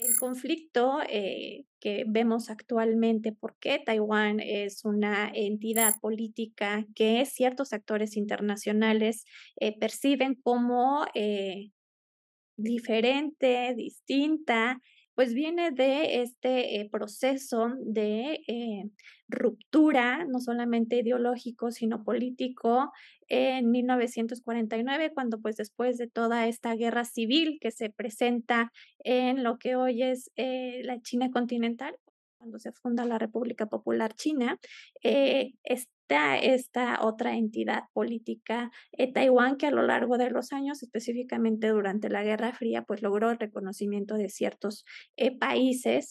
El conflicto que vemos actualmente, porque Taiwán es una entidad política que ciertos actores internacionales perciben como diferente, distinta, pues viene de este, proceso de, ruptura, no solamente ideológico, sino político, en 1949, cuando, pues, después de toda esta guerra civil que se presenta en lo que hoy es, la China continental, cuando se funda la República Popular China, está esta otra entidad política Taiwán, que a lo largo de los años, específicamente durante la Guerra Fría, pues logró el reconocimiento de ciertos países